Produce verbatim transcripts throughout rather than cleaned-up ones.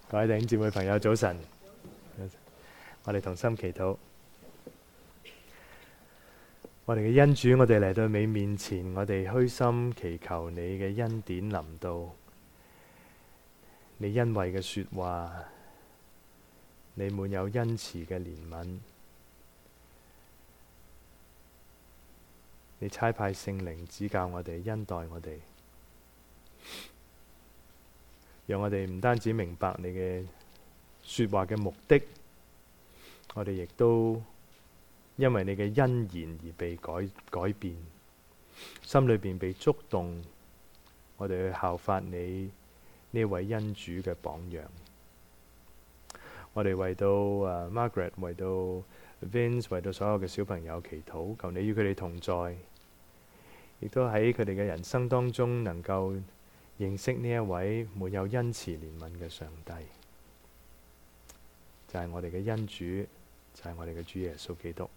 各位弟兄姊妹朋友早晨，我哋同心祈禱。我哋嘅恩主，我哋嚟到你面前，我哋虛心祈求你嘅恩典臨到，你恩惠嘅說話，你滿有恩慈嘅憐憫，你差派聖靈指教我哋，恩待我哋，讓我哋唔單止明白你嘅說話嘅目的，我哋亦都因為你嘅恩言而被改改變，心裏邊被觸動，我哋去效法你呢位恩主嘅榜樣。我哋為到uh, Margaret， 為到 Vince， 為到所有嘅小朋友祈禱，求你與佢哋同在，亦都喺佢哋嘅人生當中能夠認識呢一位滿有恩慈憐憫嘅上帝，就係、是、我哋嘅恩主，就係、是、我哋嘅主耶穌基督。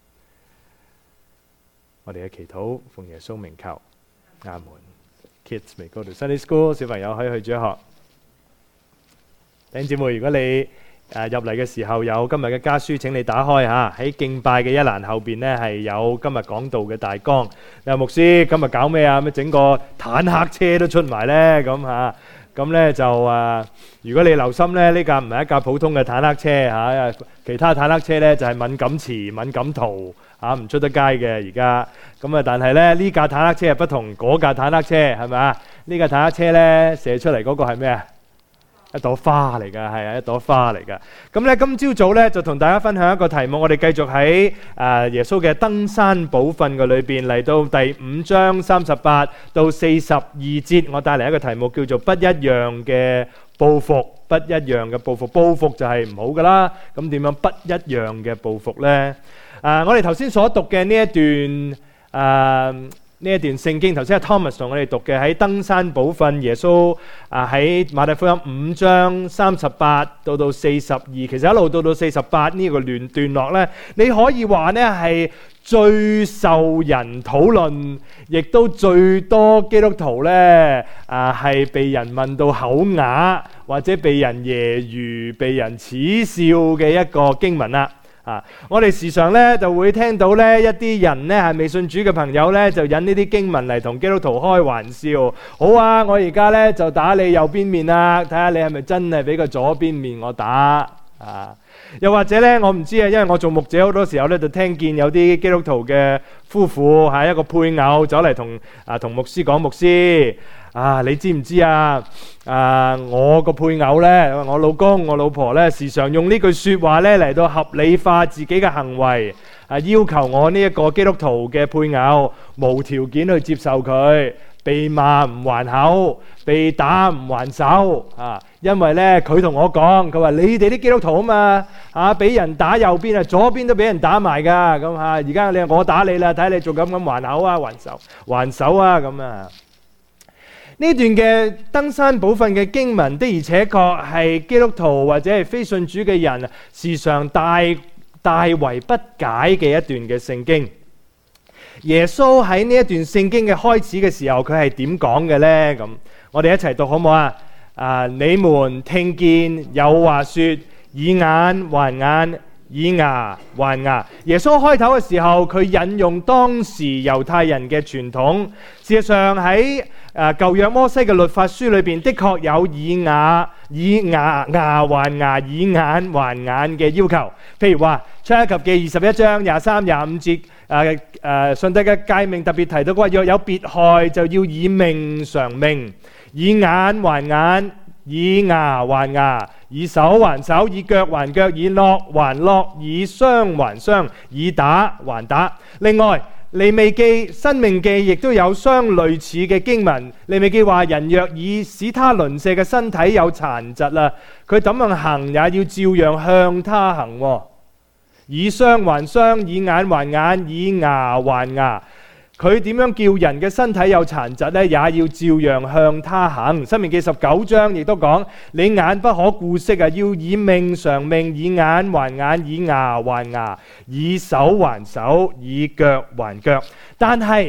我哋嘅祈禱奉耶穌名求，阿門。Kids may go to Sunday school， 小朋友可以去主學。弟兄姊妹，如果你誒、呃、入嚟嘅時候有今日嘅家書，請你打開吓，喺敬拜嘅一欄後邊呢係有今日講道嘅大綱。你話牧師今日搞咩啊？咩整個坦克車都出埋呢？咁吓，咁呢就誒、呃，如果你留心呢，呢架唔係一架普通嘅坦克車吓、啊，其他坦克車呢就係、是、敏感詞、敏感圖。嚇唔、啊、出得街嘅而家，咁啊但係咧呢架坦克車係不同嗰架坦克車，係咪啊？呢架坦克車咧射出嚟嗰個係咩啊？一朵花嚟㗎，係啊，一朵花嚟㗎。咁咧今朝早咧就同大家分享一個題目，我哋繼續喺誒、呃、耶穌嘅登山寶訓嘅裏邊嚟到第五章三十八到四十二節，我帶嚟一個題目叫做不一樣嘅報復，不一樣嘅報復，報復就係唔好㗎啦。咁點樣不一樣嘅報復咧？啊！我哋頭先所讀嘅呢一段啊，呢一段聖經，頭先係 Thomas 同我哋讀嘅喺登山寶訓，耶穌啊喺馬太福音五章三十八到到四十二，其實一路到到四十八呢個段段落呢，你可以話呢係最受人討論，亦都最多基督徒呢啊係被人問到口啞，或者被人揶揄、被人恥笑嘅一個經文啦。啊！我哋時常咧就會聽到咧一啲人咧係未信主嘅朋友咧就引呢啲經文嚟同基督徒開玩笑。好啊，我而家咧就打你右邊面啦，睇下你係咪真係俾個左邊面我打啊？又或者咧，我唔知啊，因為我做牧者好多時候咧就聽見有啲基督徒嘅夫婦係一個配偶走嚟同啊同牧師講，牧師啊，你知唔知啊？啊，我個配偶咧，我老公、我老婆咧，時常用呢句説話咧嚟到合理化自己嘅行為，啊，要求我呢一個基督徒嘅配偶無條件去接受佢，被罵唔還口，被打唔還手啊！因為咧，佢同我講，佢話你哋啲基督徒啊嘛，啊俾人打右邊啊，左邊都俾人打埋㗎，咁嚇而家你我打你啦，睇你仲敢唔敢還口啊，還手還手啊咁啊！呢段嘅登山寶訓嘅經文的而且確係基督徒或者係非信主嘅人時常大大為不解嘅一段嘅聖經。耶穌喺呢一段聖經嘅開始嘅時候，佢係點講嘅呢？咁我哋一齊讀好唔好啊？啊，你們聽見有話說，以眼還眼，以牙還牙。耶穌開頭嘅時候，佢引用當時猶太人嘅傳統。事實上喺誒舊約摩西嘅律法書裏邊，的確有以牙以牙牙還牙，以眼還眼嘅要求。譬如話出埃及記二十一章廿三廿五節，誒誒上帝嘅誡命特別提到話，若有別害就要以命償命，以眼還眼，以牙還牙，以手還手，以腳還腳，以烙還烙，以傷還傷，以打還打。另外利未記、申命記亦都有相類似嘅經文。利未記話，人若以使他鄰舍嘅身體有殘疾啦，佢怎樣行也要照樣向他行。以傷還傷，以眼還眼，以牙還牙。佢點樣叫人嘅身體有殘疾呢？也要照樣向他行。申命記十九章亦都講，你眼不可顧惜啊，要以命償命，以眼還眼，以牙還牙，以手還手，以腳還腳。但係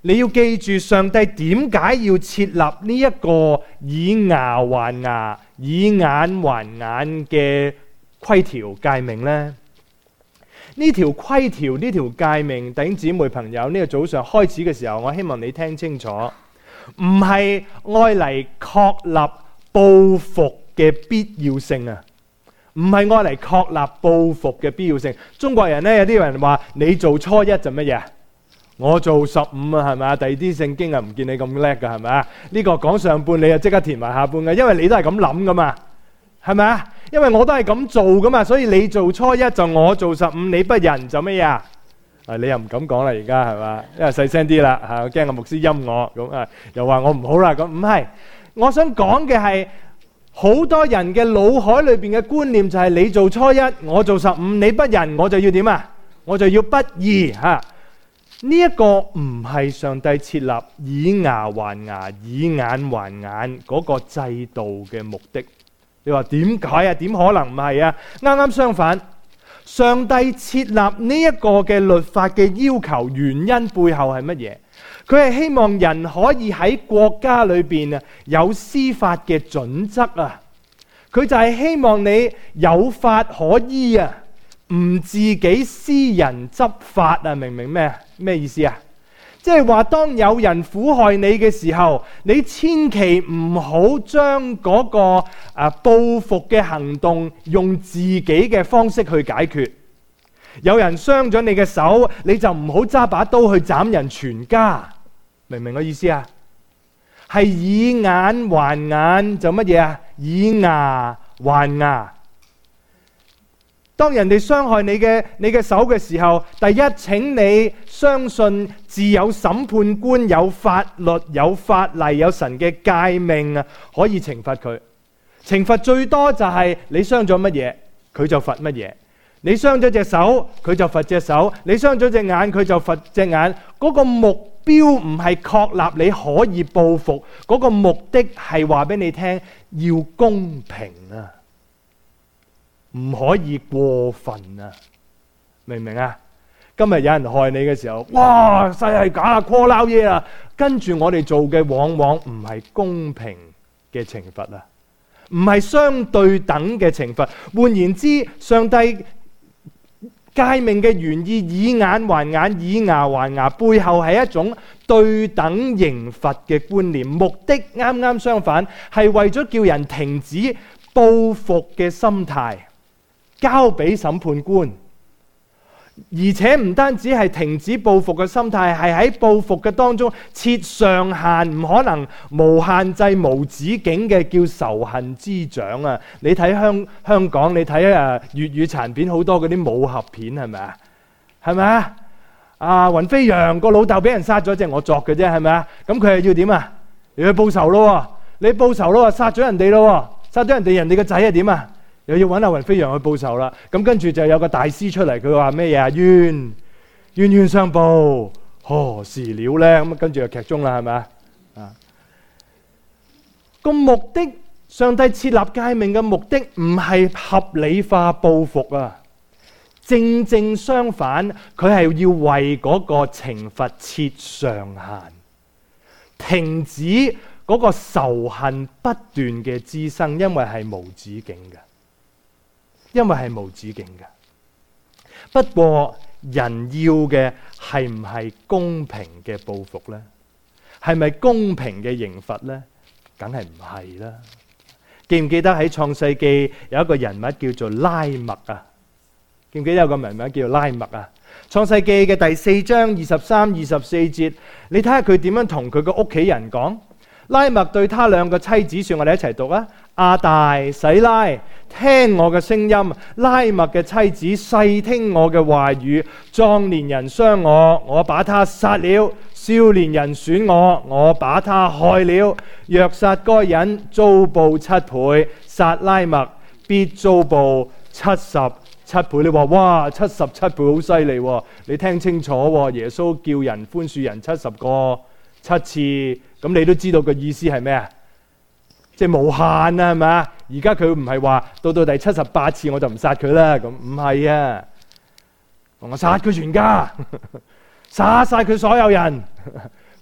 你要記住上帝點解要設立呢一個以牙還牙、以眼還眼嘅規條誡命呢？呢條規條、呢條誡命，弟兄姊妹朋友，呢個早上開始嘅時候，我希望你聽清楚，唔係愛嚟確立報復嘅必要性啊！唔係愛嚟確立報復嘅必要性。中國人呢，有啲人話你做初一就乜嘢？我做十五啊，係咪啊？第二啲聖經啊，唔見你咁叻噶，係咪啊？呢個講上半，你就即刻填埋下半嘅，因為你都係咁諗噶嘛，係咪啊？因為我都係咁做噶嘛，所以你做初一就我做十五，你不仁就乜嘢啊？啊，你又唔敢講啦，而家係嘛？因為細聲啲啦，嚇，我驚個牧師陰我，咁啊，又話我唔好啦，咁唔係。我想講嘅係好多人嘅腦海裏邊嘅觀念就係你做初一，我做十五，你不仁，我就要點啊？我就要不義嚇。呢一個唔係上帝設立以牙還牙、以眼還眼嗰個制度嘅目的。你話點解啊？點可能唔係啊？啱啱相反，上帝設立呢一個嘅律法嘅要求原因背後係乜嘢？佢係希望人可以喺國家裏邊啊有司法嘅準則啊。佢就係希望你有法可依啊，唔自己私人執法啊。明唔明咩？咩意思啊？即係話，當有人苦害你嘅時候，你千祈唔好將嗰個啊報復嘅行動用自己嘅方式去解決。有人傷咗你嘅手，你就唔好揸把刀去斬人全家。明唔明我意思啊？係以眼還眼就乜嘢啊？以牙還牙。當人哋傷害你嘅你嘅手嘅時候，第一，請你相信自有審判官、有法律、有法例、有神嘅誡命啊，可以懲罰佢。懲罰最多就係你傷咗乜嘢，佢就罰乜嘢。你傷咗隻手，佢就罰隻手；你傷咗隻眼，佢就罰隻眼。嗰個目標唔係確立你可以報復，嗰個目的係話俾你聽，要公平啊！唔可以過分啊，明唔明啊？今日有人害你嘅時候，哇，世係假啊，call 撈嘢啊！跟住我哋做嘅往往唔係公平嘅懲罰啊，唔係相對等嘅懲罰。換言之，上帝誡命嘅原意，以眼還眼，以牙還牙，背後係一種對等刑罰嘅觀念，目的啱啱相反，係為咗叫人停止報復嘅心態。交俾審判官，而且唔單止係停止報復嘅心態，係喺報復嘅當中設上限，唔可能無限制無止境嘅叫仇恨之長啊！你睇香香港，你睇啊粵語殘片好多嗰啲武俠片係咪啊？係咪啊？啊雲飛揚個老豆俾人殺咗，即係我作嘅啫，係咪啊？咁佢係要點啊？你去報仇咯，你報仇咯，殺咗人哋咯，殺咗人哋，人哋個仔係點啊？又要揾阿雲飛揚去報仇啦，咁跟住就有個大師出嚟，佢話咩嘢啊？冤冤冤相報何時了呢？咁跟住就劇中啦，係咪啊？啊，個目的，上帝設立誡命嘅目的唔係合理化報復啊，正正相反，佢係要為嗰個懲罰設上限，停止嗰個仇恨不斷嘅滋生，因為係無止境嘅。因為係無止境嘅。不過人要嘅係唔係公平嘅報復呢？係咪公平嘅刑罰呢？梗係唔係啦。記唔記得喺創世記有一個人物叫做拉麥啊？記唔記得有個人物叫做拉麥啊？創世記嘅第四章二十三、二十四節，你睇下佢點樣同佢個屋企人講。拉麥對他兩個妻子說，我哋一齊讀啊。亞大、洗拉，聽我嘅聲音；拉麥嘅妻子細聽我嘅話語。壯年人傷我，我把他殺了；少年人損我，我把他害了。若殺該人，遭報七倍；殺拉麥，必遭報七十七倍。你話哇，七十七倍好犀利喎！你聽清楚喎，耶穌叫人寬恕人七十個七次。咁你都知道個意思係咩啊？即係無限啊，係咪啊？而家佢唔係話到到第七十八次我就唔殺佢啦，咁唔係啊！我殺佢全家，殺晒佢所有人，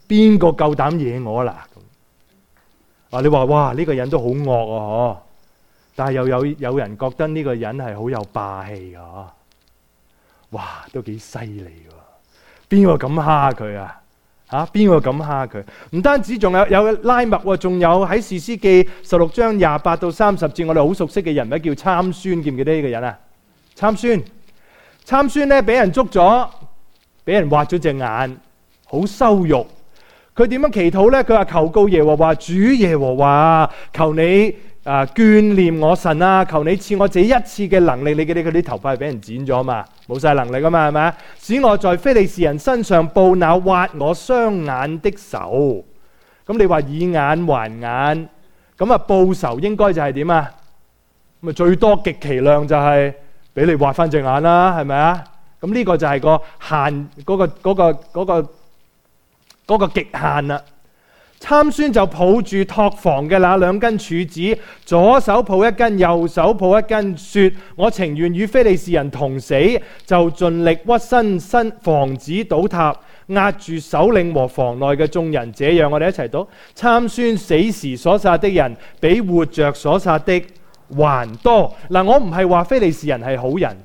邊個夠膽惹我啦？啊，你話哇呢個人都好惡啊，嗬！但係又有有人覺得呢個人係好有霸氣噶，嗬！哇，都幾犀利喎！邊個敢蝦佢啊？嚇，邊個敢蝦佢？唔單止仲有有拉麥喎，仲有喺士師記十六章廿八到三十節，我哋好熟悉嘅人物叫參孫，記唔記得呢個人啊？參孫，參孫咧俾人捉咗，俾人挖咗隻眼，好羞辱。佢點樣祈禱呢？佢話求告耶和華，主耶和華，求你啊、呃、眷念我神啊，求你賜我這一次嘅能力。你記得佢啲頭髮係俾人剪咗嘛，冇晒能力噶嘛，係咪？使我在非利士人身上報那挖我雙眼的仇。咁你話以眼還眼，咁啊報仇應該就係點啊？咁啊最多極其量就係俾你挖翻隻眼啦，係咪啊？咁呢個就係個限嗰、嗰個嗰、嗰個嗰、嗰個嗰個極限啦。參孫就抱住托房嘅那兩根柱子，左手抱一根，右手抱一根，說：我情願與非利士人同死，就盡力屈身身防止倒塌，壓住首領和房內嘅眾人。這樣我哋一齊讀：參孫死時所殺的人，比活着所殺的還多。嗱，我唔係話非利士人係好人，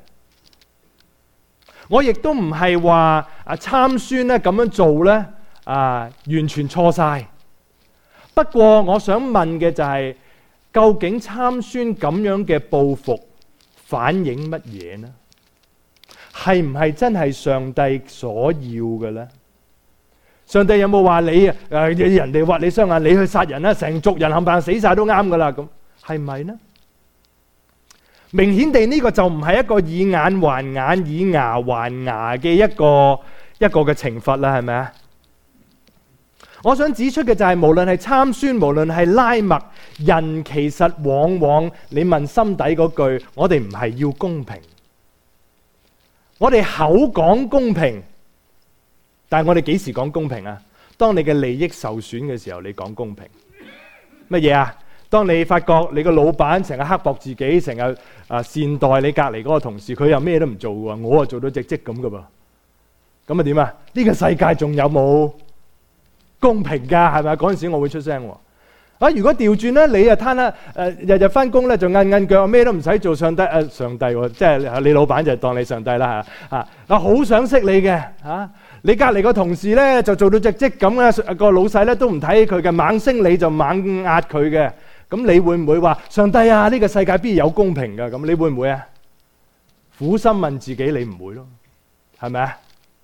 我亦都唔係話啊參孫咧咁樣做咧。啊！完全錯晒。不過我想問嘅就係、是，究竟參孫咁樣嘅報復反映乜嘢呢？係唔係真係上帝所要嘅呢？上帝有冇話你啊？誒，人哋挖你雙眼，你去殺人啦，成族人冚唪唥死晒都啱噶啦？咁係唔係呢？明顯地呢個就唔係一個以眼還眼、以牙還牙嘅一個一個嘅懲罰啦，係咪啊？我想指出嘅就係、是，無論係參孫，無論係拉麥，人其實往往你問心底嗰句，我哋唔係要公平，我哋口講公平，但係我哋幾時講公平啊？當你嘅利益受損嘅時候，你講公平乜嘢啊？當你發覺你個老闆成日刻薄自己，成日啊善待你隔離嗰個同事，佢又咩都唔做喎，我啊做到隻積咁噶噃，咁啊點啊？呢個世界仲有冇公平噶？係咪？嗰陣時我會出聲喎。啊，如果調轉咧，你啊攤啦，誒日日翻工咧就韌韌腳，咩都唔使做，上帝誒、呃、上帝喎，即係你老闆就當你上帝啦嚇啊！我好想識你嘅嚇，你隔離個同事咧就做到隻積咁咧，個老細咧都唔睇佢嘅，猛升你就猛壓佢嘅，咁你會唔會話上帝啊？呢個世界邊有公平噶？咁你會唔會啊？苦心問自己，你唔會咯，係咪啊？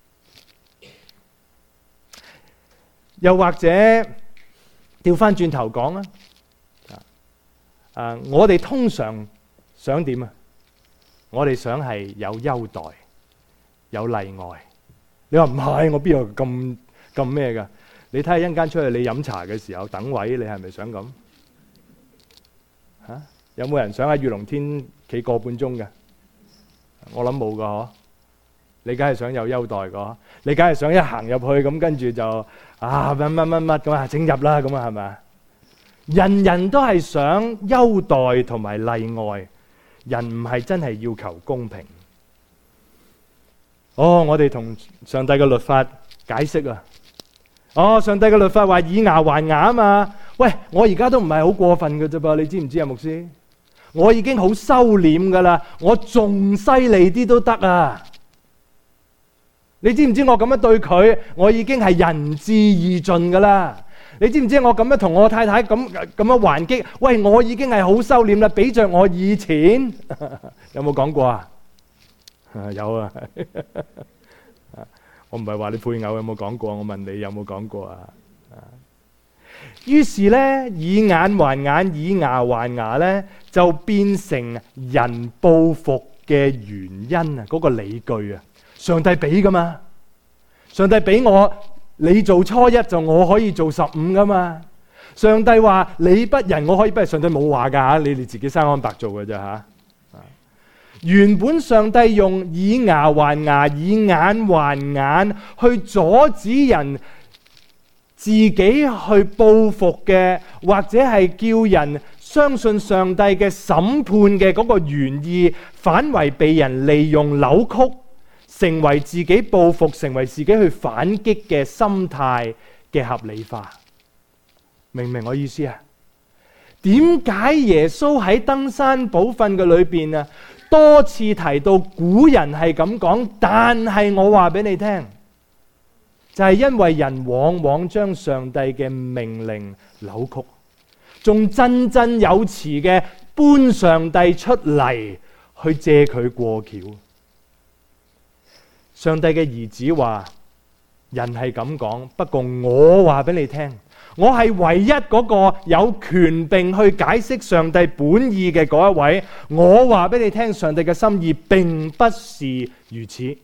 又或者調翻轉頭講啦，啊，我哋通常想點啊？我哋想係有優待，有例外。你話唔係，我邊有咁咁咩噶？你睇下一陣間出去你飲茶嘅時候等位，你係咪想咁？吓、啊，有冇人想喺御龍天企個半鐘嘅？我諗冇噶嗬。你梗係想有優待噶，你梗係想一行入去咁，跟住就啊乜乜乜乜咁啊整入啦，咁啊係咪？人人都係想優待同埋例外，人唔係真係要求公平。哦，我哋同上帝嘅律法解釋啊。哦，上帝嘅律法話以牙還牙啊嘛。喂，我而家都唔係好過分嘅啫噃，你知唔知啊，牧師？我已經好收斂噶啦，我仲犀利啲都得啊！你知唔知我咁樣對佢，我已經係仁至義盡噶啦？你知唔知我咁樣同我太太咁咁樣還擊？喂，我已經係好收斂啦，比着我以前有冇講過啊？有啊，我唔係話你配偶有冇講過，我問你有冇講過啊？於是呢，以眼還眼，以牙還牙呢，就變成人報復嘅原因啊！嗰個理據啊！上帝俾噶嘛？上帝俾我，你做初一就我可以做十五噶嘛？上帝話你不仁，我可以不仁。上帝冇話噶吓，你哋自己生安白做嘅啫吓。原本上帝用以牙還牙、以眼還眼去阻止人自己去報復嘅，或者係叫人相信上帝嘅審判嘅嗰個原意，反為被人利用扭曲，成為自己報復，成為自己去反擊嘅心態嘅合理化。明唔明我意思啊？點解耶穌喺登山寶訓嘅裏邊啊，多次提到古人係咁講，但係我話俾你聽，就係因為人往往將上帝嘅命令扭曲，仲振振有詞嘅搬上帝出嚟去借佢過橋。上帝嘅兒子話：人係咁講，不過我話俾你聽，我係唯一嗰個有權柄去解釋上帝本意嘅嗰一位。我話俾你聽，上帝嘅心意並不是如此。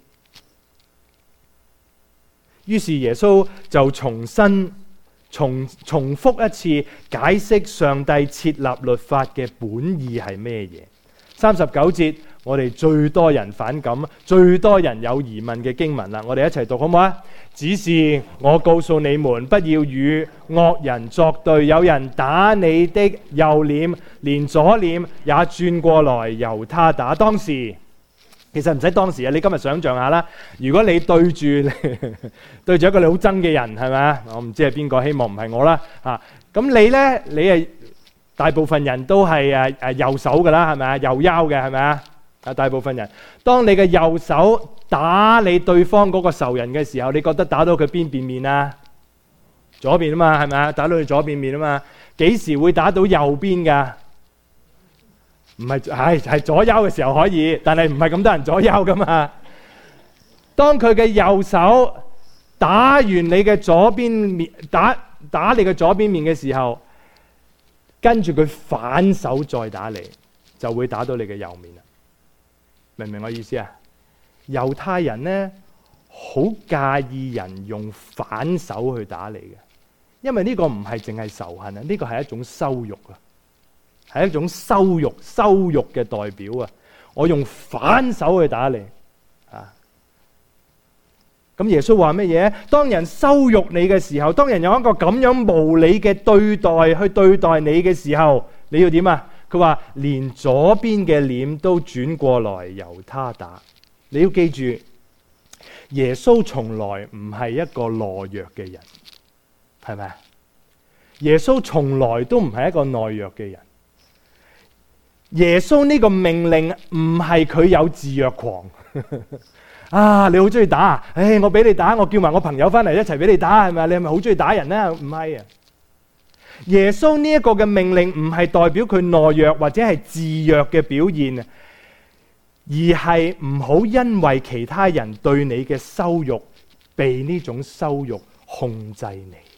於是耶穌就重新重重複一次解釋上帝設立律法嘅本意係咩嘢。三十九節，我哋最多人反感、最多人有疑問嘅經文啦，我哋一齊讀好唔好啊？只是我告訴你們，不要與惡人作對。有人打你的右臉，連左臉也轉過來由他打。當時其實唔使當時啊，你今日想象下啦，如果你對住對住一個你好憎嘅人，係咪啊？我唔知係邊個，希望唔係我啦嚇。咁你呢？你係大部分人都係誒誒右手㗎啦，係咪啊？右腰嘅係咪啊？啊，大部分人，當你嘅右手打你對方嗰個仇人嘅時候，你覺得打到佢邊邊面啊？左邊啊嘛，係咪啊？打到佢左邊面啊嘛。幾時會打到右邊㗎？唔係，係係左腰嘅時候可以，但係唔係咁多人左腰㗎嘛。當佢嘅右手打完你嘅左邊面，打打你嘅左邊面嘅時候，跟住佢反手再打你，就會打到你嘅右面啦。明唔明我意思啊？猶太人呢，好介意人用反手去打你嘅，因為呢個唔係淨係仇恨啊，呢個係一種羞辱啊，係一種羞辱、羞辱嘅代表啊！我用反手去打你啊！咁耶穌話乜嘢？當人羞辱你嘅時候，當人有一個咁樣無理嘅對待去對待你嘅時候，你要點啊？佢話連左邊嘅臉都轉過來由他打。你要記住，耶穌從來唔係一個懦弱嘅人，係咪？耶穌從來都唔係一個懦弱嘅人。耶穌呢個命令唔係佢有自虐狂啊！你好中意打啊？唉，我俾你打，我叫埋我朋友翻嚟一齊俾你打，係咪？你係咪好中意打人呢？唔係啊！耶穌呢一個嘅命令唔係代表佢懦弱或者係自虐嘅表現，而係唔好因為其他人對你嘅羞辱，被呢種羞辱控制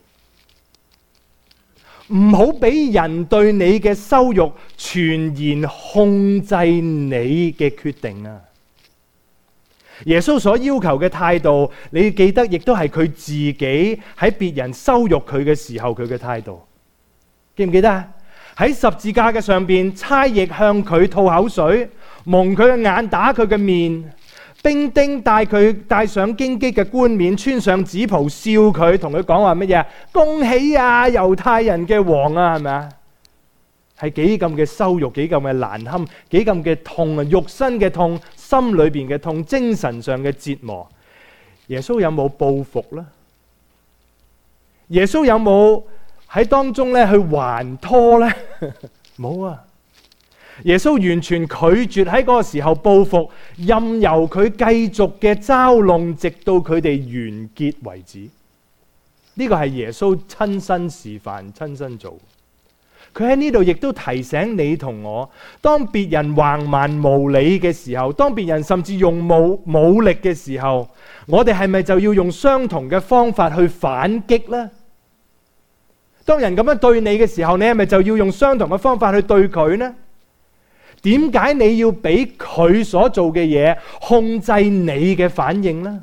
你，唔好俾人對你嘅羞辱全然控制你嘅決定啊！耶穌所要求嘅態度，你記得亦都係佢自己喺別人羞辱佢嘅時候佢嘅態度。記唔記得啊？喺十字架嘅上邊，差役向佢吐口水，蒙佢嘅眼，打佢嘅面，兵丁帶佢戴上荊棘嘅冠冕，穿上紫袍，笑佢，同佢講話乜嘢？恭喜啊，猶太人嘅王啊，係咪啊？係幾咁嘅羞辱，幾咁嘅難堪，幾咁嘅痛啊！肉身嘅痛，心裏邊嘅痛，精神上嘅折磨。耶穌有冇報復呢？耶穌有冇喺當中咧去還拖呢？冇啊！耶穌完全拒絕喺嗰個時候報復，任由佢繼續嘅嘲弄，直到佢哋完結為止。呢個係耶穌親身示範、親身做。佢喺呢度亦都提醒你同我，當別人橫蠻無理嘅時候，當別人甚至用武武力嘅時候，我哋係咪就要用相同嘅方法去反擊呢？當人咁樣對你嘅時候，你係咪就要用相同嘅方法去對佢呢？點解你要俾佢所做嘅嘢控制你嘅反應呢？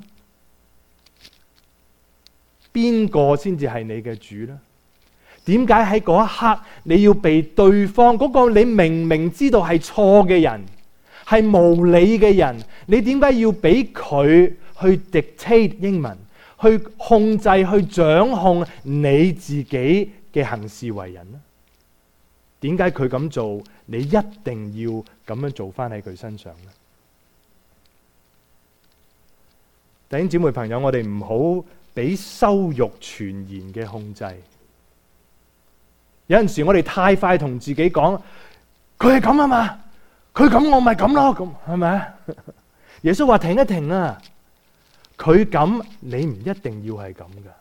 邊個先至係你嘅主呢？點解喺嗰一刻你要被對方嗰個你明明知道係錯嘅人，係無理嘅人，你點解要俾佢去 dictate 英文，去控制、去掌控你自己嘅行事為人呢？點解佢咁做，你一定要咁樣做翻喺佢身上呢？弟兄姊妹朋友，我哋唔好俾羞辱全然嘅控制。有陣時我哋太快同自己講，佢係咁啊嘛，佢咁我咪咁咯，咁係咪啊？耶穌話停一停啊，佢咁你唔一定要係咁噶。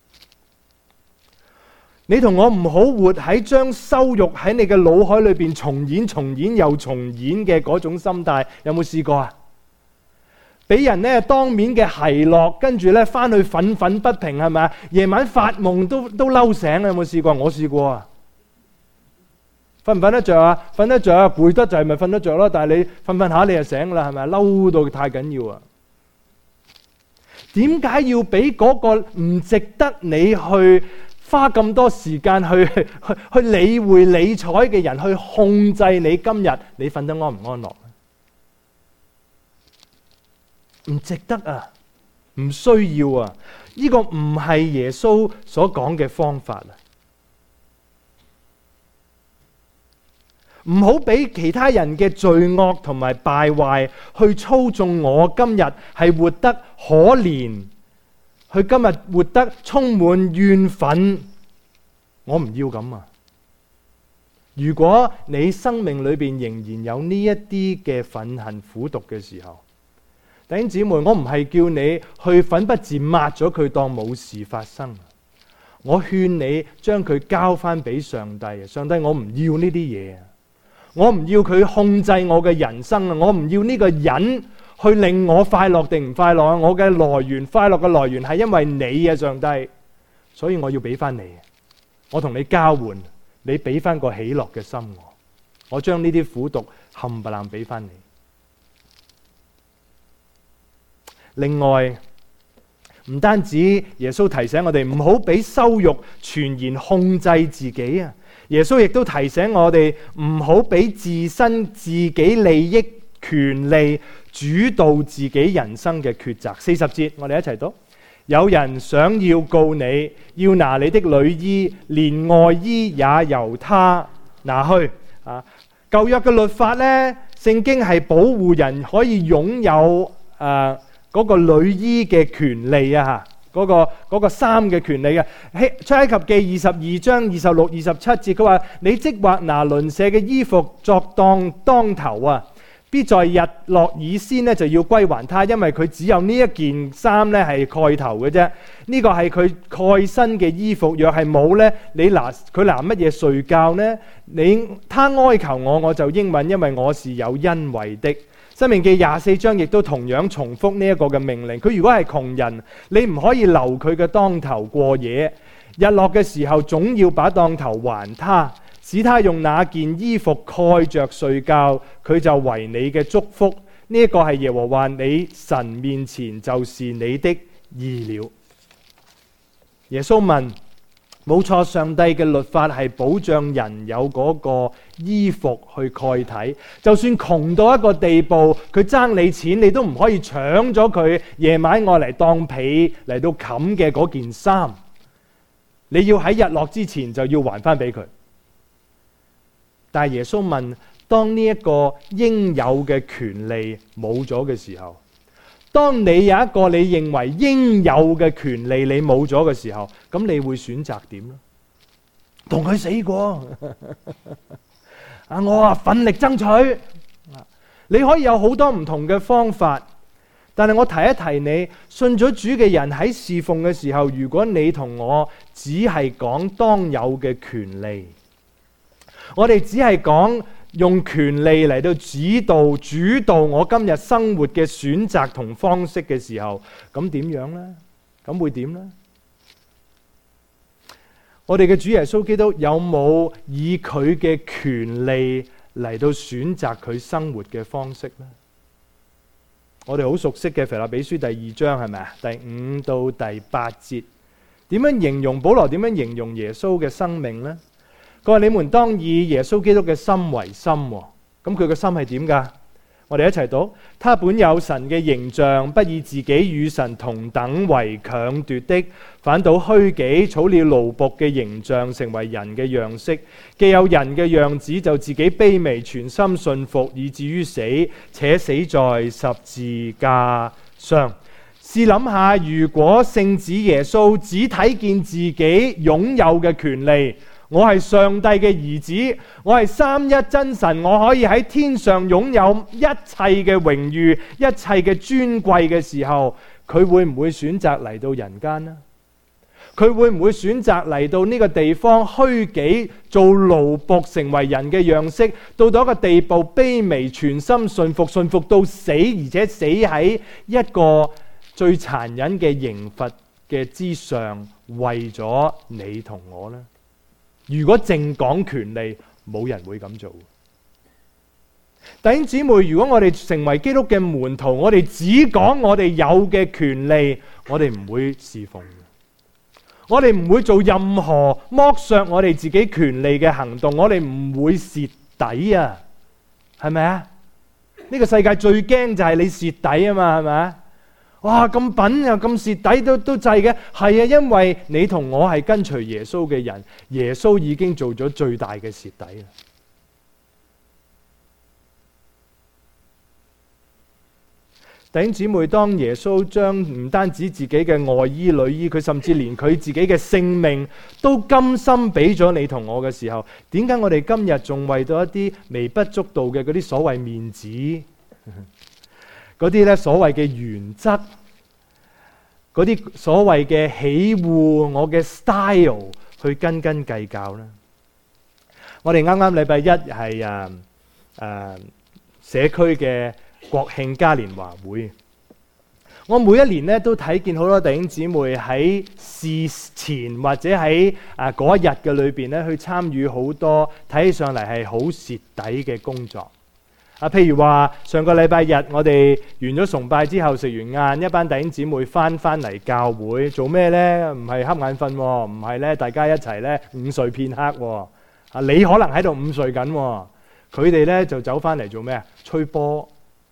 你同我唔好活喺將羞辱喺你嘅腦海裏邊重演、重演又重演嘅嗰種心態，有冇試過啊？俾人咧當面嘅奚落，跟住咧翻去憤憤不平，係咪啊？夜晚發夢都都嬲醒，有冇試過？我試過啊！瞓唔瞓得着啊？瞓得着啊！攰得就係咪瞓得着咯？但係你瞓瞓下你就醒啦，係咪啊？嬲到太緊要啊！點解要俾嗰個唔值得你去花咁多時間去去去理會理睬嘅人去控制你今日你瞓得安唔安樂？唔值得啊，唔需要啊，呢個唔係耶穌所講嘅方法啊！唔好俾其他人嘅罪惡同埋敗壞去操縱我今日係活得可憐，佢今日活得充滿怨憤，我唔要咁啊！如果你生命裏邊仍然有呢一啲嘅憤恨苦毒嘅時候，弟兄姊妹，我唔係叫你去粉筆字抹咗佢當冇事發生，我勸你將佢交翻俾上帝。上帝，我唔要呢啲嘢，我唔要佢控制我嘅人生啊！我唔要呢個人去令我快樂定唔快樂啊！我嘅來源，快樂嘅來源係因為你啊，上帝，所以我要俾翻你。我同你交換，你俾翻個喜樂嘅心我，我將呢啲苦毒冚唪唥俾翻你。另外，唔單止耶穌提醒我哋唔好俾羞辱全然控制自己啊，耶穌亦都提醒我哋唔好俾自身自己利益權利主導自己人生嘅抉擇。四十節，我哋一齊讀。有人想要告你，要拿你的裡衣，連外衣也由他拿去。啊，舊約嘅律法呢，聖經係保護人可以擁有誒。呃嗰個裡衣嘅權利啊，嗰、嗰個嗰個衫嘅權利啊，出埃及記二十二章二十六、二十七節，佢話：你即或拿鄰舍嘅衣服作當當頭啊，必在日落以先呢就要歸還他，因為佢只有呢一件衫呢係蓋頭嘅啫。呢、呢個係佢蓋身嘅衣服，若係冇呢，你拿佢拿乜嘢睡覺呢？你他哀求我，我就應允，因為我是有恩惠的。申命記廿四章亦都同樣重複呢一個嘅命令。佢如果係窮人，你唔可以留佢嘅當頭過夜，日落嘅時候總要把當頭還他，使他用那件衣服蓋着睡覺，佢就為你嘅祝福。呢、這、一個係耶和華你神面前就是你的義了。耶穌問：冇錯，上帝嘅律法係保障人有嗰個衣服去蓋體，就算窮到一個地步，佢爭你錢，你都唔可以搶咗佢夜晚愛嚟當被嚟到冚嘅嗰件衫，你要喺日落之前就要還翻俾佢。但係耶穌問：當呢一個應有嘅權利冇咗嘅時候，當你有一個你認為應有嘅權利你冇咗嘅時候，咁你會選擇點咧？同佢死過啊！我話奮力爭取，你可以有好多唔同嘅方法，但係我提一提你，信咗主嘅人喺侍奉嘅時候，如果你同我只係講當有嘅權利，我哋只係講用權利嚟到指導、主導我今日生活嘅選擇同方式嘅時候，咁點樣呢？咁會點呢？我哋嘅主耶穌基督有冇以佢嘅權利嚟到選擇佢生活嘅方式呢？我哋好熟悉嘅腓立比書第二章係咪啊？第五到第八節，點樣形容保羅？點樣形容耶穌嘅生命呢？佢話：你們當以耶穌基督嘅心為心。咁佢嘅心係點㗎？我哋一齊讀：他本有神嘅形象，不以自己與神同等為強奪的，反倒虛己，取了奴僕嘅形象，成為人嘅樣式。既有人嘅樣子，就自己卑微，全心信服，以至於死，且死在十字架上。 試諗下，如果聖子耶穌只睇見自己擁有嘅權利，我係上帝嘅兒子，我係三一真神，我可以喺天上擁有一切嘅榮譽、一切嘅尊貴嘅時候，佢會唔會選擇嚟到人間呢？佢會唔會選擇嚟到呢個地方虛己做奴僕，成為人嘅樣式，到到一個地步卑微，全心順服，順服到死，而且死喺一個最殘忍嘅刑罰嘅之上，為咗你同我呢？如果淨講權利，冇人會咁做。弟兄姊妹，如果我哋成為基督嘅門徒，我哋只講我哋有嘅權利，我哋唔會侍奉。我哋唔會做任何剝削我哋自己權利嘅行動，我哋唔會蝕底啊，係咪啊？呢個世界最驚就係你蝕底啊嘛，係咪啊？哇，咁品又咁蝕底都都制嘅，係啊，因為你同我係跟隨耶穌嘅人，耶穌已經做咗最大嘅蝕底啦。弟兄姊妹，當耶穌將唔單止自己嘅外衣裏衣，佢甚至連佢自己嘅性命都甘心俾咗你同我嘅時候，點解我哋今日仲為到一啲微不足道嘅嗰啲所謂面子，嗰啲咧所謂嘅原則，嗰啲所謂嘅喜惡，我嘅 style 去斤斤計較呢？我哋啱啱禮拜一係誒誒社區嘅國慶嘉年華會，我每一年咧都睇見好多弟兄姊妹喺事前或者喺啊嗰一日嘅裏邊咧去參與好多睇起上嚟係好蝕底嘅工作啊。譬如話上個禮拜日我哋完咗崇拜之後食完晏，一班弟兄姊妹翻翻嚟教會做咩呢？唔係瞌眼瞓，唔係咧大家一齊咧午睡片刻啊。你可能喺度午睡緊，佢哋咧就走翻嚟做咩啊？吹波。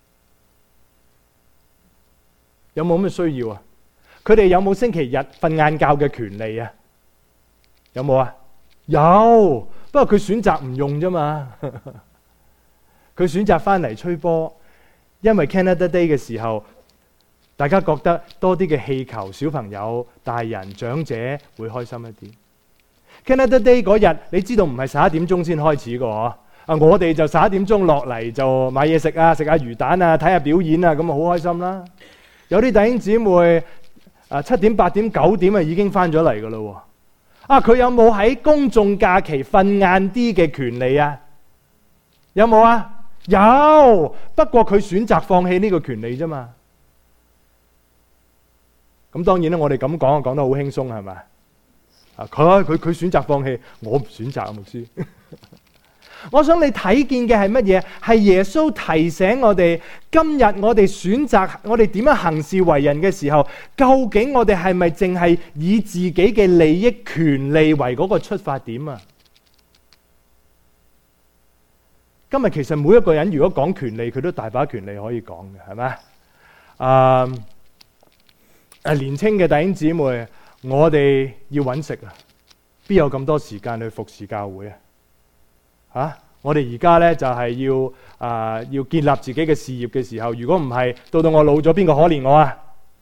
有冇咁嘅需要啊？佢哋有冇星期日瞓晏覺嘅權利啊？有冇啊？有，不過佢選擇唔用啫嘛。佢選擇翻嚟吹波，因為 Canada Day 嘅時候，大家覺得多啲嘅氣球，小朋友、大人、長者會開心一啲。Canada Day 嗰日，你知道唔係十一點鐘先開始嘅嗬？啊，我哋就十一點鐘落嚟就買嘢食啊，食下魚蛋啊，睇下表演啊，咁啊好開心啦。有啲弟兄姊妹啊，七點、八點、九點啊已經翻咗嚟噶啦。啊，佢有冇喺公眾假期瞓晏啲嘅權利啊？有冇啊？有，不過佢選擇放棄呢個權利啫嘛。咁當然啦，我哋咁講講得好輕鬆係咪？啊，佢佢佢選擇放棄，我唔選擇啊，牧師。我想你睇見嘅係乜嘢？係耶穌提醒我哋，今日我哋選擇我哋點樣行事為人嘅時候，究竟我哋係咪淨係以自己嘅利益、權利為嗰個出發點啊？今日其實每一個人如果講權利，佢都大把權利可以講嘅，係咪？啊，誒，年輕嘅弟兄姊妹，我哋要揾食啊，邊有咁多時間去服侍教會啊？啊！我哋而家咧就係、是、要啊、呃、要建立自己嘅事業嘅時候，如果唔係，到到我老咗，邊個可憐我啊？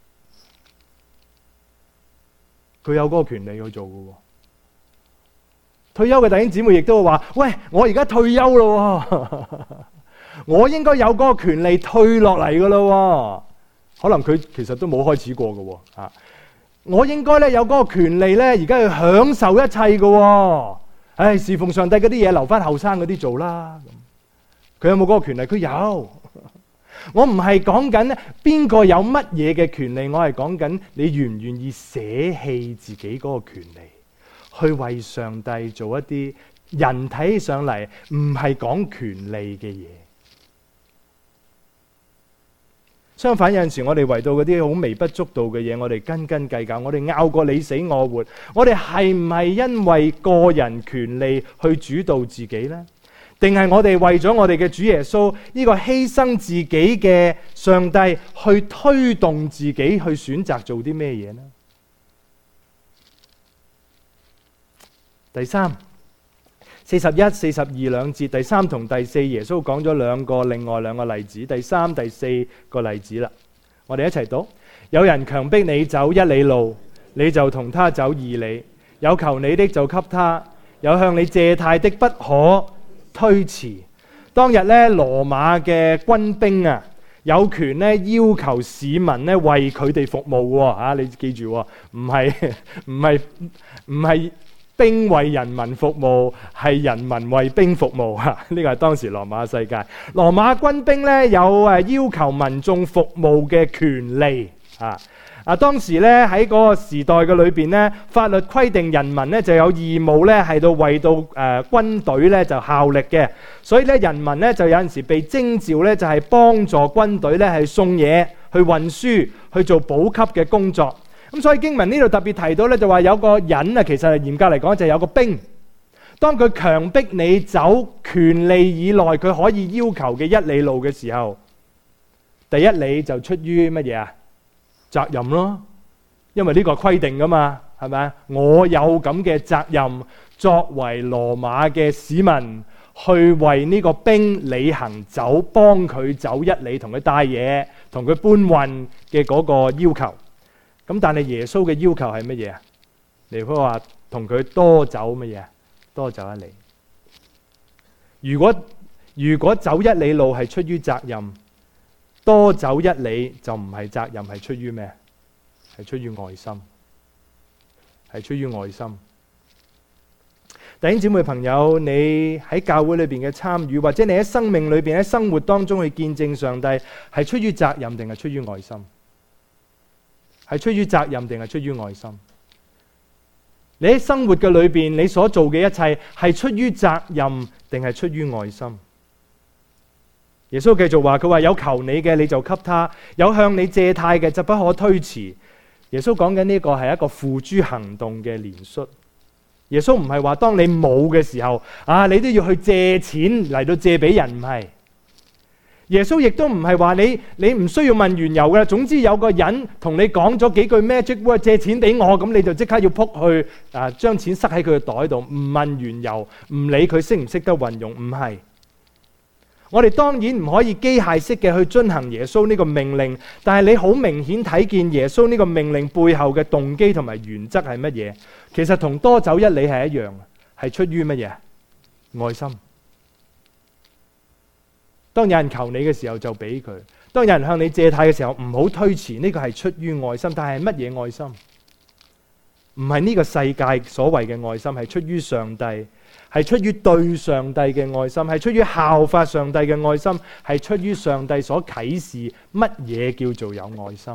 佢有嗰個權利去做嘅喎。退休嘅弟兄姊妹亦都會話：喂，我而家退休咯，我應該有嗰個權利退落嚟嘅咯。可能佢其實都冇開始過嘅喎。啊，我應該咧有嗰個權利咧，而家去享受一切嘅喎。唉，侍奉上帝嗰啲嘢留翻後生嗰啲做啦。佢有冇嗰個權利？佢有。我唔係講緊邊個有乜嘢嘅權利，我係講緊你願唔願意捨棄自己嗰個權利，去為上帝做一啲人睇上嚟唔係講權利嘅嘢。相反，有陣時我哋為到嗰啲好微不足道嘅嘢，我哋斤斤計較，我哋拗過你死我活，我哋係唔係因為個人權利去主導自己呢？定係我哋為咗我哋嘅主耶穌呢個犧牲自己嘅上帝，去推動自己去選擇做啲咩嘢呢？第三，四十一、四十二兩節，第三同第四，耶穌講咗兩個另外兩個例子，第三、第四個例子啦。我哋一齊讀。 有人強迫你走一里路，你就同他走二里；有求你的就給他，有向你借貸的不可推辭。當日咧，羅馬嘅軍兵啊，有權咧要求市民咧為佢哋服務喎、啊、你記住、哦，唔係唔係唔係兵為人民服務，係人民為兵服務啊！呢個係當時羅馬世界。羅馬軍兵咧有誒要求民眾服務嘅權利啊！啊，當時咧喺嗰個時代嘅裏邊咧，法律規定人民咧就有義務咧係到為到誒、呃、軍隊咧就效力嘅，所以咧人民咧就有陣時被徵召咧就係、是、幫助軍隊咧係送嘢去運輸去做補給嘅工作。咁所以經文呢度特別提到咧就話有個人啊，其實係嚴格嚟講就係有個兵，當佢強迫你走權利以內佢可以要求嘅一里路嘅時候，第一里就出於乜嘢啊？責任咯，因為呢個規定噶嘛，係咪啊？我有咁嘅責任，作為羅馬嘅市民，去為呢個兵履行走，幫佢走一里，同佢帶嘢，同佢搬運嘅嗰個要求。咁但係耶穌嘅要求係乜嘢啊？你會話同佢多走乜嘢？多走一里。如果如果走一里路係出於責任，多走一里就唔係責任，係出於咩？係出於愛心，係出於愛心。弟兄姊妹朋友，你喺教會裏邊嘅參與，或者你喺生命裏邊喺生活當中去見證上帝，係出於責任定係出於愛心？係出於責任定係出於愛心？你喺生活嘅裏邊，你所做嘅一切係出於責任定係出於愛心？耶穌繼續話，佢話有求你嘅你就給他，有向你借貸嘅就不可推辭。耶穌講緊呢個係一個付諸行動嘅憐恤。耶穌唔係話當你冇嘅時候啊，你都要去借錢嚟到借俾人，唔係。耶穌亦都唔係話你你唔需要問緣由嘅，總之有個人同你講咗幾句 magic word 借錢俾我，咁你就即刻要撲去啊，將錢塞喺佢嘅袋度，唔問緣由，唔理佢識唔識得運用，唔係。我哋當然唔可以機械式嘅去遵行耶穌呢個命令，但係你好明顯睇見耶穌呢個命令背後嘅動機同埋原則係乜嘢？其實同多走一里係一樣，係出於乜嘢？愛心。當有人求你嘅時候就俾佢，當有人向你借貸嘅時候唔好推遲，呢個係出於愛心。但係乜嘢愛心？唔係呢個世界所謂嘅愛心，係出於上帝，係出於對上帝嘅愛心，係出於效法上帝嘅愛心，係出於上帝所啟示乜嘢叫做有愛心。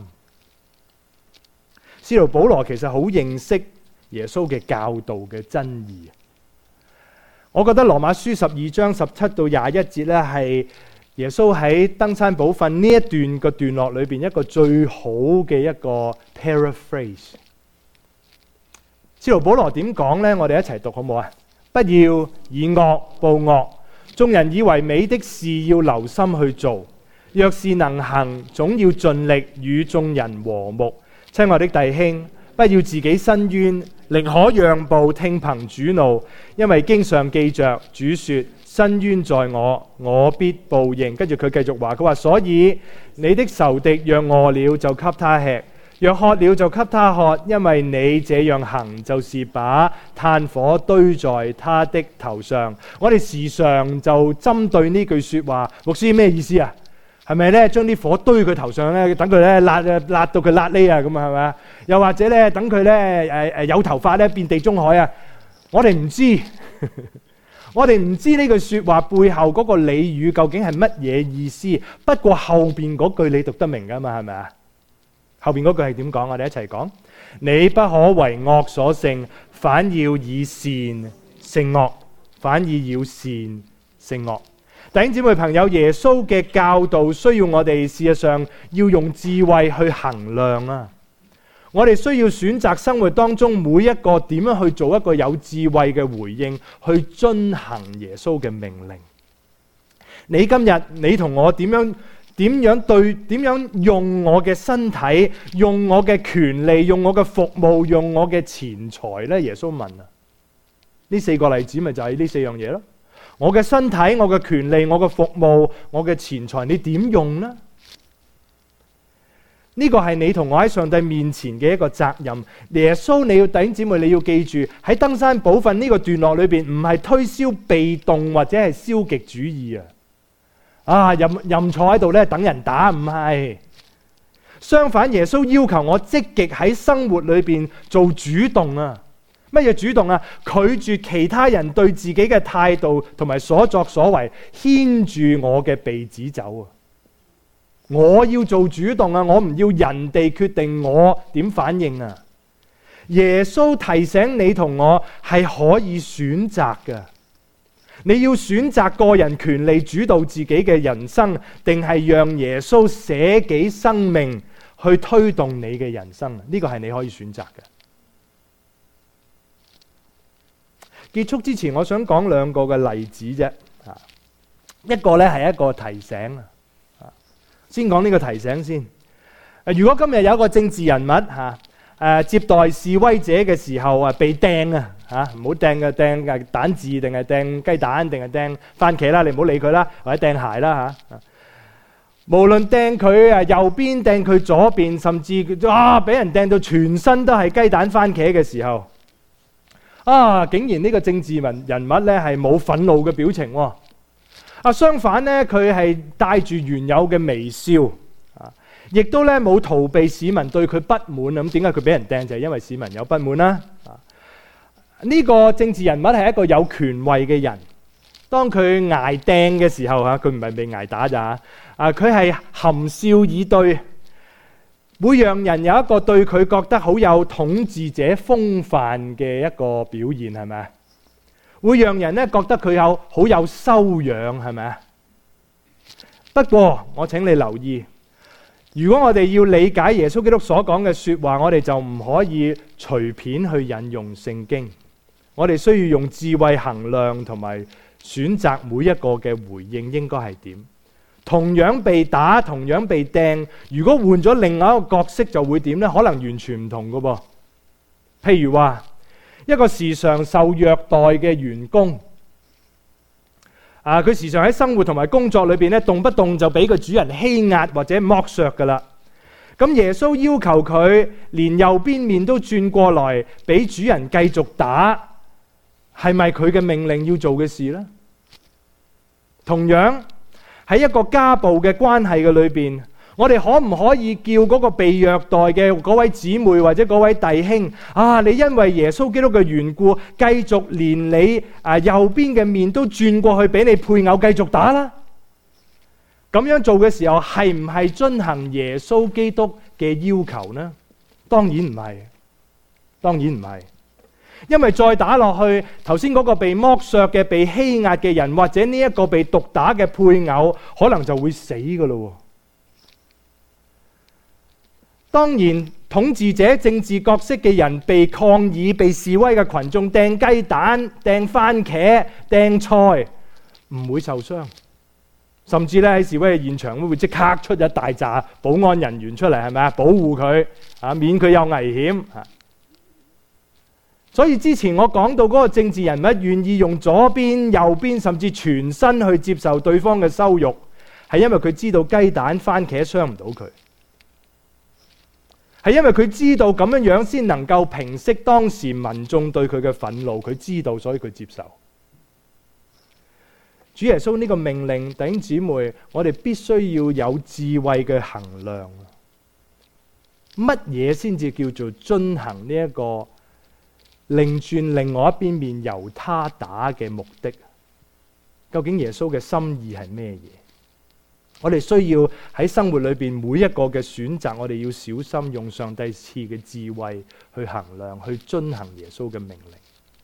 使徒保羅其實好認識耶穌嘅教導嘅真義。我覺得羅馬書十二章十七到廿一節咧，係耶穌喺登山寶訓呢一段個段落裏邊一個最好嘅一個 paraphrase。使徒保羅點講呢？我哋一齊讀好唔好啊？不要以惡報惡，眾人以為美的事要留心去做，若是能行，總要盡力與眾人和睦。親愛的弟兄，不要自己申冤，寧可讓步聽憑主怒，因為經上記着主說：申冤在我，我必報應。跟住佢繼續話，佢話所以你的仇敵若餓了就給他吃，若渴了就給他喝，因為你這樣行，就是把炭火堆在他的頭上。我哋時常就針對呢句說話，牧師咩意思啊？係咪咧？將啲火堆佢頭上咧，等佢咧辣辣到佢辣呢啊？咁啊係咪？又或者咧，等佢咧誒誒有頭髮咧變地中海啊？我哋唔知，我哋唔知呢句說話背後嗰個俚語究竟係乜嘢意思。不過後邊嗰句你讀得明噶嘛？係咪啊？後邊嗰句係點講？我哋一齊講：你不可為惡所勝，反要以善勝惡，反而要善勝惡。弟兄姊妹朋友，耶穌嘅教導需要我哋事實上要用智慧去衡量啊！我哋需要選擇生活當中每一個點樣去做一個有智慧嘅回應，去遵行耶穌嘅命令。你今日你同我點樣點樣對點樣用我嘅身體，用我嘅權利，用我嘅服務，用我嘅錢財呢？耶穌問啊，呢四個例子咪就係呢四樣嘢咯。我嘅身體、我嘅權利、我嘅服務、我嘅錢財，你點用呢？ 呢個係你同我喺上帝面前嘅一個責任。耶穌，你要弟兄姊妹，你要記住喺登山寶訓呢個段落裏邊，唔係推銷被動或者係消極主義啊！啊，任任坐喺度咧等人打，唔係。相反，耶穌要求我積極喺生活裏邊做主動啊！乜嘢主動啊？拒絕其他人對自己嘅態度同埋所作所為牽住我嘅鼻子走啊！我要做主動啊！我唔要人哋決定我點反應啊！耶穌提醒你同我係可以選擇嘅。你要選擇個人權利主導自己嘅人生，定係讓耶穌捨己生命去推動你嘅人生？呢個係你可以選擇嘅。結束之前，我想講兩個嘅例子啫。一個咧係一個提醒啊。先講呢個提醒先。如果今日有一個政治人物嚇，誒接待示威者嘅時候啊，被掟啊嚇，唔好掟嘅掟蛋治定係掟雞蛋定係掟番茄啦，你唔好理佢啦，或者掟鞋啦嚇。無論掟佢啊右邊掟佢左邊，甚至啊俾人掟到全身都係雞蛋番茄嘅時候，啊竟然呢個政治人人物咧係冇憤怒嘅表情喎。啊，相反咧，佢係帶住原有嘅微笑，啊，亦都咧冇逃避市民對佢不滿。咁點解佢俾人掟？就係因為市民有不滿啦。啊，呢個政治人物係一個有權位嘅人。當佢挨掟嘅時候，嚇佢唔係被挨打咋，啊，佢係含笑以對，會讓人有一個對佢覺得好有統治者風範嘅一個表現，係咪啊？會讓人咧覺得佢有好有修養，係咪啊？不過我請你留意，如果我哋要理解耶穌基督所講嘅說話，我哋就唔可以隨便去引用聖經。我哋需要用智慧衡量同埋選擇每一個嘅回應應該係點。同樣被打，同樣被掟，如果換咗另外一個角色就會點呢？可能完全唔同㗎噃。譬如話，一個時常受虐待嘅員工，啊，佢時常喺生活同埋工作裏邊咧，動不動就俾個主人欺壓或者剝削噶啦。咁耶穌要求佢連右邊面都轉過來，俾主人繼續打，係咪佢嘅命令要做嘅事呢？同樣喺一個家暴嘅關係嘅裏邊，我哋可唔可以叫嗰個被虐待嘅嗰位姊妹或者嗰位弟兄啊，你因為耶穌基督嘅緣故，繼續連你啊右邊嘅面都轉過去俾你配偶繼續打啦？咁樣做嘅時候係唔係遵行耶穌基督嘅要求呢？當然唔係，當然唔係，因為再打落去，頭先嗰個被剝削嘅、被欺壓嘅人，或者呢一個被毒打嘅配偶，可能就會死噶咯。當然，統治者、政治角色嘅人被抗議、被示威嘅群眾掟雞蛋、掟番茄、掟菜，唔會受傷。甚至咧喺示威嘅現場會即刻出一大紮保安人員出嚟，係咪啊？保護佢啊，免佢有危險啊。所以之前我講到嗰個政治人物願意用左邊、右邊，甚至全身去接受對方嘅羞辱，係因為佢知道雞蛋、番茄傷唔到佢。係因為佢知道咁樣樣先能夠平息當時民眾對佢嘅憤怒，佢知道，所以佢接受。主耶穌呢個命令，弟兄姊妹，我哋必須要有智慧嘅衡量，乜嘢先至叫做遵行呢一個擰轉另外一邊面由他打嘅目的？究竟耶穌嘅心意係咩嘢？我哋需要喺生活裏邊每一個嘅選擇，我哋要小心用上帝賜嘅智慧去衡量，去遵行耶穌嘅命令。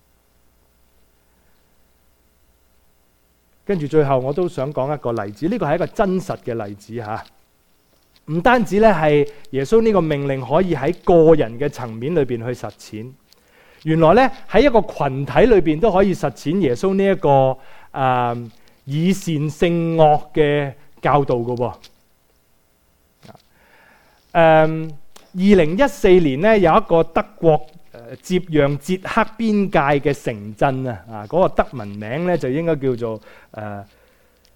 跟住最後我都想講一個例子，呢個係一個真實嘅例子吓。唔單止咧係耶穌呢個命令可以喺個人嘅層面裏邊去實踐，原來咧喺一個群體裏邊都可以實踐耶穌呢一個誒、呃、以善勝惡嘅教導嘅喎。誒，二零一四年咧有一個德國誒接壤捷克邊界嘅城鎮啊，啊、那、嗰個德文名咧就應該叫做誒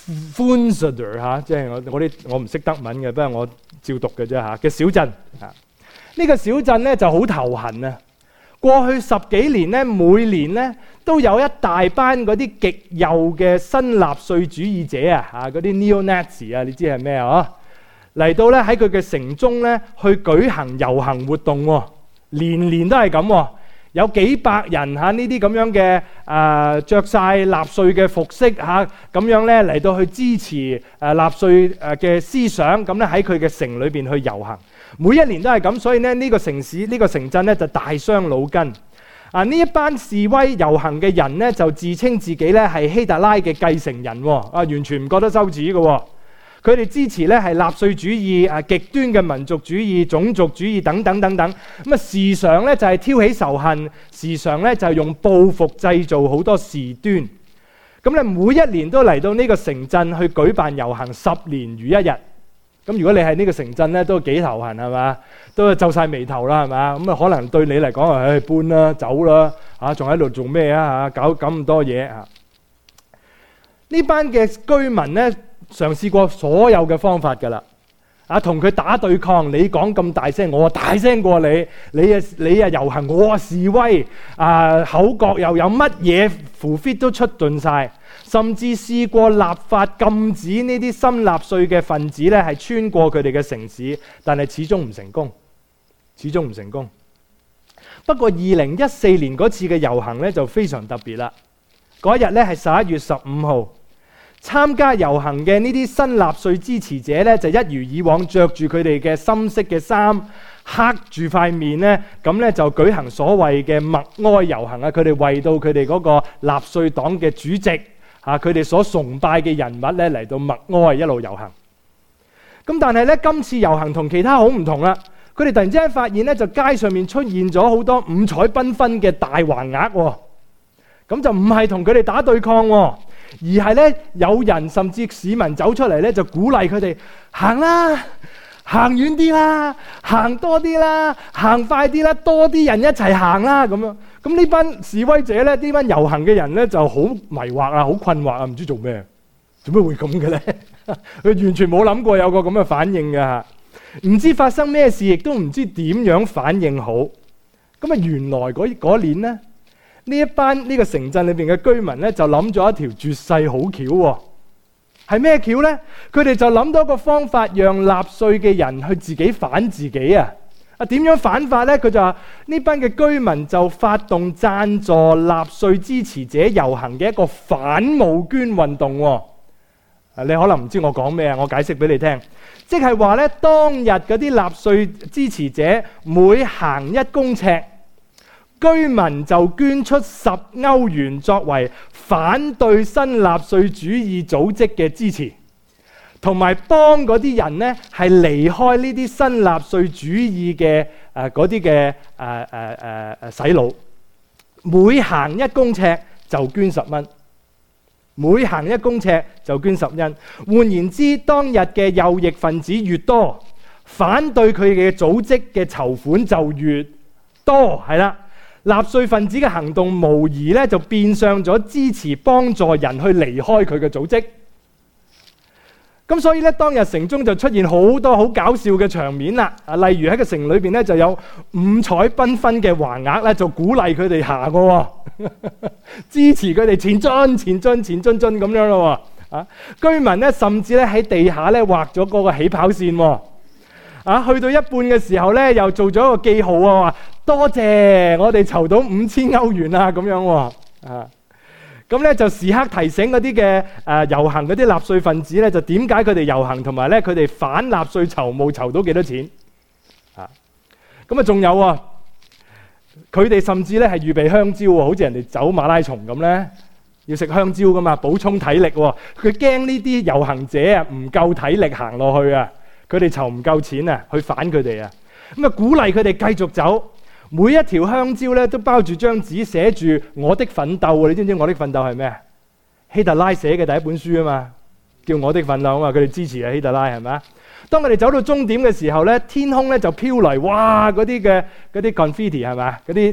Funchal 嚇，即係我我啲我唔識德文嘅，不過我照讀嘅啫嚇嘅小鎮嚇。呢個小鎮咧就好頭痕啊！過去十幾年咧，每年咧都有一大班嗰啲極右嘅新納粹主義者啊，嚇嗰啲 Neo-Nazi 啊，你知係咩啊？嚟到咧喺佢嘅城中咧去舉行遊行活動喎，年年都係咁喎。有幾百人嚇呢啲咁樣嘅誒著曬納粹嘅服飾嚇，咁樣咧嚟到去支持誒納粹誒嘅思想，咁咧喺佢嘅城裏邊去遊行，每一年都係咁，所以咧呢個城市呢、呢個城鎮咧就大傷腦筋。啊，呢一班示威遊行嘅人咧就自稱自己咧係希特拉嘅繼承人喎，啊完全唔覺得羞恥嘅喎。佢哋支持咧係納粹主義、啊極端嘅民族主義、種族主義等等等等。咁啊時常咧就係挑起仇恨，時常咧就係用報復製造好多事端。咁咧每一年都嚟到呢個城鎮去舉辦遊行，十年如一日。咁如果你係呢個城鎮咧，都幾頭痕係嘛，都皺晒眉頭啦係嘛。咁啊可能對你嚟講啊，唉搬啦走啦，嚇仲喺度做咩啊嚇？搞咁多嘢嚇。呢班嘅居民咧，嘗試過所有嘅方法㗎啦，啊，同佢打對抗。你講咁大聲，我大聲過你。你啊，你啊遊行，我啊示威。啊，口角又有乜嘢符 fit 都出盡晒，甚至試過立法禁止呢啲新納粹嘅分子咧係穿過佢哋嘅城市，但係始終唔成功，始終唔成功。不過二零一四年嗰次嘅遊行咧就非常特別啦。嗰日咧係十一月十五號。參加遊行嘅呢啲新納粹支持者咧，就一如以往着住佢哋嘅深色嘅衫，黑住塊面咧，咁咧就舉行所謂嘅默哀遊行啊！佢哋為到佢哋嗰個納粹黨嘅主席啊，佢哋所崇拜嘅人物咧嚟到默哀，一路遊行。咁但係咧，今次遊行同其他好唔同啦。佢哋突然之間發現咧，就街上面出現咗好多五彩繽紛嘅大橫額喎。咁就唔係同佢哋打對抗喎。而係咧，有人甚至市民走出嚟咧，就鼓勵佢哋行啦，行遠啲啦，行多啲啦，行快啲啦，多啲人一齊行啦咁樣。咁呢班示威者咧，呢班遊行嘅人咧就好迷惑啊，好困惑啊，唔知做咩，做咩會咁嘅咧？佢完全冇諗過有個咁嘅反應嘅，唔知發生咩事，亦都唔知點樣反應好。咁啊，原來嗰嗰年咧。呢一班呢、這個城鎮裏邊嘅居民咧，就諗咗一條絕世好橋喎。係咩橋呢？佢哋就諗到一個方法，讓納粹嘅人去自己反自己啊！啊，點樣反法呢？佢就話呢班嘅居民就發動贊助納粹支持者遊行嘅一個反募捐運動喎。啊，你可能唔知我講咩啊，我解釋俾你聽。即係話咧，當日嗰啲納粹支持者每行一公尺，居民就捐出十歐元作為反對新納粹主義組織嘅支持，同埋幫嗰啲人呢係離開呢啲新納粹主義嘅誒嗰啲嘅誒誒誒誒洗腦。每行一公尺就捐十蚊，每行一公尺就捐十蚊。換言之，當日嘅右翼分子越多，反對佢嘅組織嘅籌款就越多，係啦。納粹分子嘅行動無疑咧就變相咗支持幫助人去離開佢嘅組織。咁所以咧，當日城中就出現好多好搞笑嘅場面啦。啊，例如喺個城裏邊咧就有五彩繽紛嘅橫額咧，就鼓勵佢哋行嘅，支持佢哋前進、前進、前進進咁樣咯。啊，居民咧甚至咧喺地下咧畫咗嗰個起跑線。啊，去到一半嘅時候咧，又做咗一個記號啊，話多謝我哋籌到五千歐元啊，咁樣喎。啊，咁咧就時刻提醒嗰啲嘅誒遊行嗰啲納粹分子咧，就點解佢哋遊行，同埋咧佢哋反納粹籌募籌到幾多錢？啊，咁啊仲有啊，佢哋甚至咧係預備香蕉喎，好似人哋走馬拉松咁咧，要食香蕉噶嘛，補充體力喎。佢驚呢啲遊行者啊唔夠體力行落去啊。佢哋籌唔夠錢啊，去反佢哋啊，咁啊鼓勵佢哋繼續走。每一條香蕉咧都包住張紙，寫住我的奮鬥。你知唔知我的奮鬥係咩？希特拉寫嘅第一本書啊嘛，叫我的奮鬥啊嘛。佢哋支持啊希特拉係咪？當佢哋走到終點嘅時候咧，天空咧就飄嚟，哇！嗰啲嘅嗰啲 confetti 係咪？嗰啲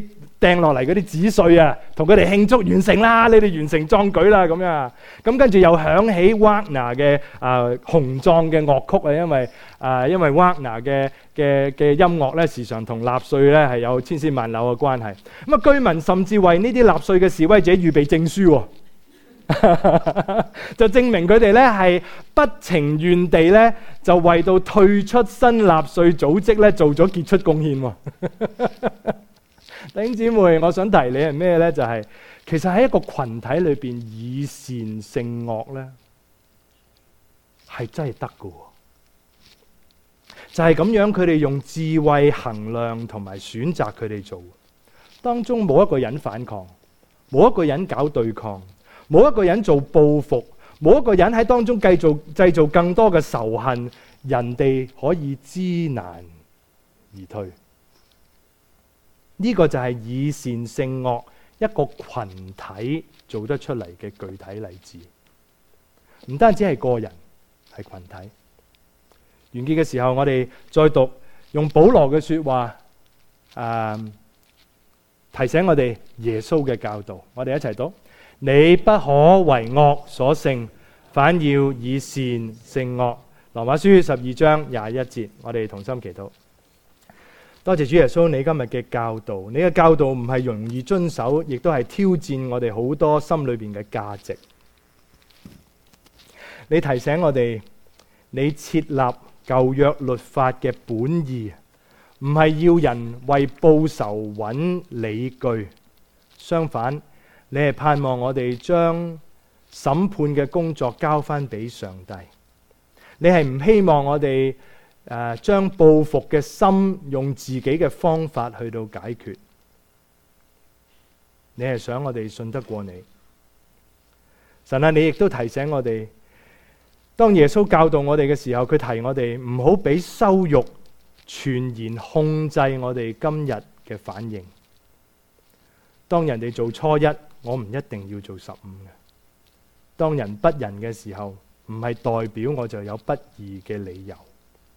掟落嚟嗰啲紙碎啊，同佢哋慶祝完成啦，你哋完成壯舉啦咁樣。咁跟住又響起 Wagner 嘅啊雄壯嘅樂曲啊，因為啊因為 Wagner 嘅嘅嘅音樂咧，時常同納粹咧係有千絲萬縷嘅關係。咁啊，居民甚至為呢啲納粹嘅示威者預備證書喎。就證明佢哋咧係不情願地咧，就為到退出新納粹組織咧做咗傑出貢獻。弟兄姊妹，我想提你係咩咧？就係、是、其實喺一個群體裏邊以善勝惡咧，係真係得㗎。就係、是、咁樣，佢哋用智慧衡量同埋選擇佢哋做，當中冇一個人反抗，冇一個人搞對抗。冇一個人做報復，冇一個人喺當中繼續製造更多嘅仇恨，人哋可以知難而退。呢、這個就係以善勝惡一個群體做得出嚟嘅具體例子。唔單止係個人，係群體。完結嘅時候，我哋再讀用保羅嘅說話，誒，提醒我哋耶穌嘅教導。我哋一齊讀。你不可為惡所勝，反要以善勝惡。羅馬書十二章廿一節，我哋同心祈禱。多謝主耶穌，你今日嘅教導，你嘅教導唔係容易遵守，亦都係挑戰我哋好多心裏邊嘅價值。你提醒我哋，你設立舊約律法嘅本意，唔係要人為報仇揾理據，相反，你係盼望我哋將審判嘅工作交翻俾上帝。你係唔希望我哋誒將報復嘅心用自己嘅方法去到解決。你係想我哋信得過你。神啊，你亦都提醒我哋，當耶穌教導我哋嘅時候，佢提我哋唔好俾羞辱全然控制我哋今日嘅反應。當人哋做初一，我唔一定要做十五嘅。當人不仁嘅時候，唔係代表我就有不義嘅理由。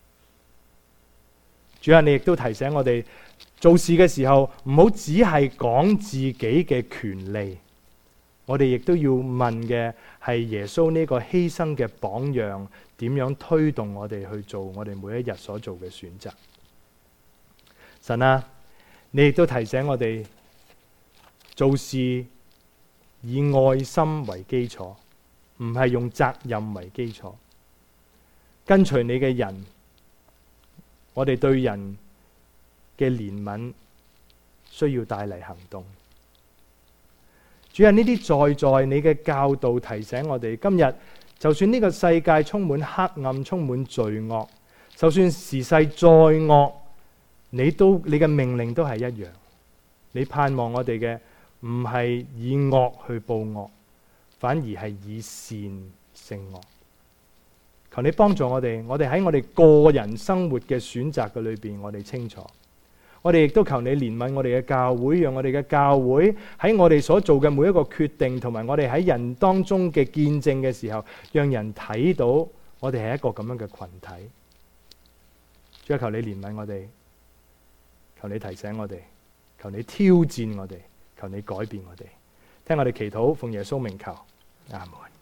主啊，你亦都提醒我哋做事嘅時候，唔好只係講自己嘅權利。我哋亦都要問嘅係耶穌呢個犧牲嘅榜樣，點樣推動我哋去做我哋每一日所做嘅選擇。神啊，你亦都提醒我哋做事以愛心為基礎，唔係用責任為基礎。跟隨你嘅人，我哋對人嘅憐憫需要帶嚟行動。主啊，呢啲在在你嘅教導提醒我哋，今日就算呢個世界充滿黑暗、充滿罪惡，就算時勢再惡，你都你嘅命令都係一樣。你盼望我哋嘅唔係以惡去報惡，反而係以善勝惡。求你幫助我哋，我哋喺我哋個人生活嘅選擇嘅裏邊，我哋清楚。我哋亦都求你憐憫我哋嘅教會，讓我哋嘅教會喺我哋所做嘅每一個決定，同埋我哋喺人當中嘅見證嘅時候，讓人睇到我哋係一個咁樣嘅群體。主啊，求你憐憫我哋，求你提醒我哋，求你挑戰我哋，求你改變我哋。聽我哋祈禱，奉耶穌名求，阿門。